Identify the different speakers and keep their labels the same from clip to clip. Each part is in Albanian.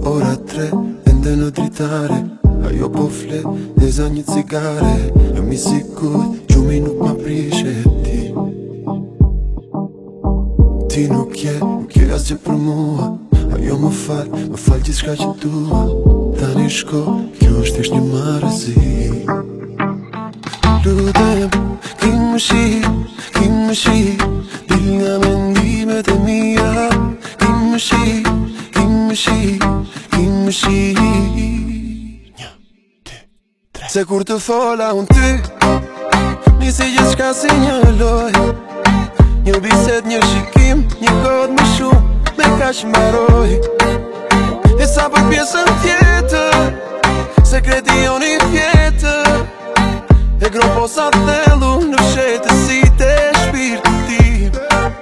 Speaker 1: ora 3 e ndë dritare. Ajo po flet, dhe za një cigare. E mi sikur, gjumi nuk ma prishe ti. Ti nuk je asgjë për mua. Ajo më fal gjithë shka që dua. Tani shko, kjo është thjesht një marrëzi. Lutem, ki më shi dil nga mendimet e mia. Ki më shi Një, dy, tre. Se kur të fola unë ty nisi gjithë shka si një loj. Një biset, një shikim, një kod më shumë me ka që mbaroj. E sa për pjesën tjetër, sekreti joni vjetër. E gropo sa thellu në fshetësit e shpirtit tim.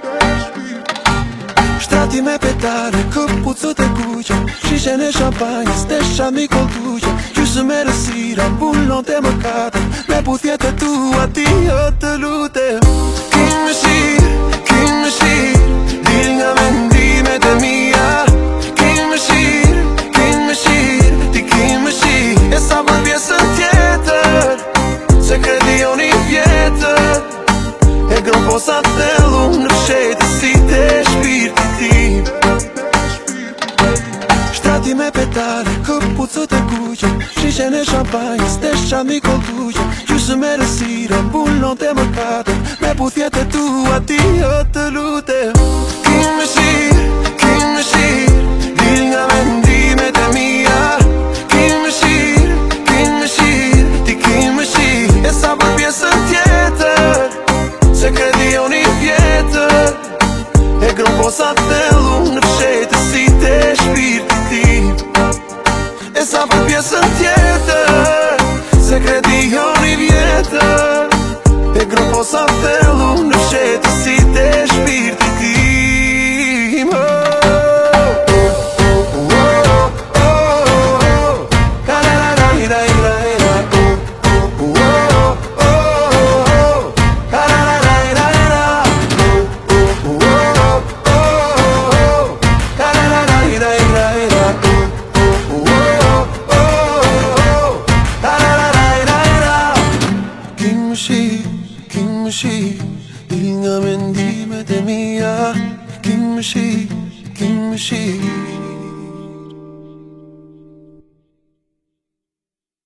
Speaker 1: Shtrati me petare, këpucët e kuqe, shishen e shampanjës, te shami koltuqe. Gjysë me rësira, mbullon të më katër, me puthjet e tua ti o të lutem. Ki më shir, dil nga mendimet e mia. Ki më shir, ti ki më shir. E sa për pjesën tjetër, sekreti joni vjetër. E gropo sa thellu në fshetësit e shpirtit tim. Shtrati me petale, këpucët e kuqe, shishen e shampanjës, te shami koltuqe. Gjysë me rësira, mbullon të më katër, me puthjet e tua ti o të lutem. Ki më shir, dil nga mendimet e mia. Ki më shir, ti ki më shir. E sa për pjesën tjetër, sekreti joni vjetër. E gropo sa thellu në fshetësit e shpirtit tim. E sa për pjesën tjetër, sekreti joni vjetër. E gropo sa thellu në fshetësit e shpirtit tim. Ki më shi, dil nga mendimet e mia. Ki më shi